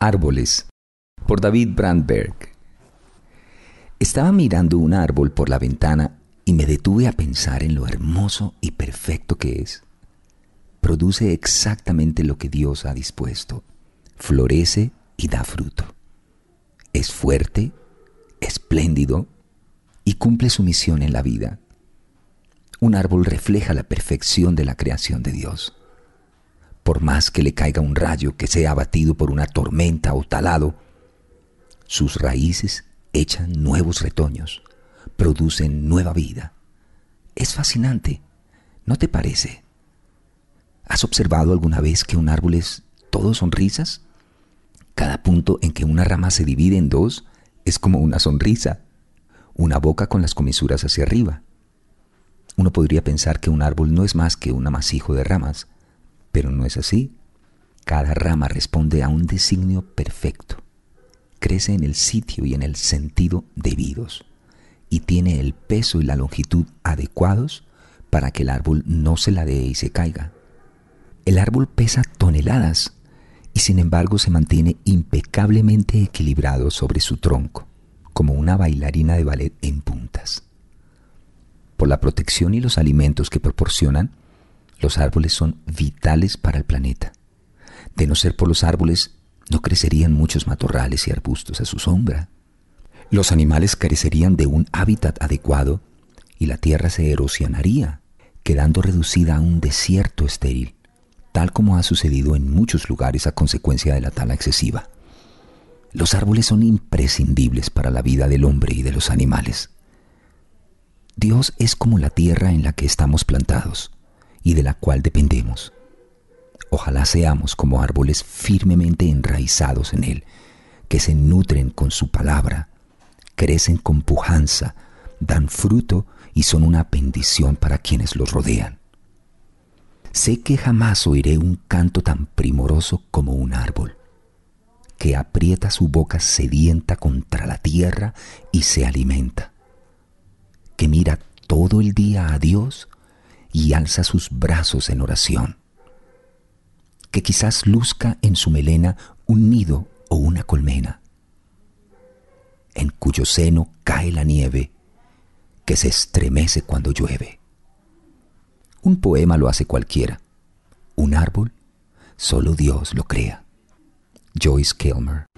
Árboles, por David Brandberg. Estaba mirando un árbol por la ventana y me detuve a pensar en lo hermoso y perfecto que es. Produce exactamente lo que Dios ha dispuesto. Florece y da fruto. Es fuerte, espléndido y cumple su misión en la vida. Un árbol refleja la perfección de la creación de Dios. Por más que le caiga un rayo, que sea abatido por una tormenta o talado, sus raíces echan nuevos retoños, producen nueva vida. Es fascinante, ¿no te parece? ¿Has observado alguna vez que un árbol es todo sonrisas? Cada punto en que una rama se divide en dos es como una sonrisa, una boca con las comisuras hacia arriba. Uno podría pensar que un árbol no es más que un amasijo de ramas, pero no es así. Cada rama responde a un designio perfecto. Crece en el sitio y en el sentido debidos, y tiene el peso y la longitud adecuados para que el árbol no se ladee y se caiga. El árbol pesa toneladas y sin embargo se mantiene impecablemente equilibrado sobre su tronco, como una bailarina de ballet en puntas. Por la protección y los alimentos que proporcionan, los árboles son vitales para el planeta. De no ser por los árboles, no crecerían muchos matorrales y arbustos a su sombra. Los animales carecerían de un hábitat adecuado y la tierra se erosionaría, quedando reducida a un desierto estéril, tal como ha sucedido en muchos lugares a consecuencia de la tala excesiva. Los árboles son imprescindibles para la vida del hombre y de los animales. Dios es como la tierra en la que estamos plantados y de la cual dependemos. Ojalá seamos como árboles firmemente enraizados en Él, que se nutren con su palabra, crecen con pujanza, dan fruto y son una bendición para quienes los rodean. Sé que jamás oiré un canto tan primoroso como un árbol, que aprieta su boca sedienta contra la tierra y se alimenta, que mira todo el día a Dios y alza sus brazos en oración, que quizás luzca en su melena un nido o una colmena, en cuyo seno cae la nieve, que se estremece cuando llueve. Un poema lo hace cualquiera. Un árbol, solo Dios lo crea. Joyce Kilmer.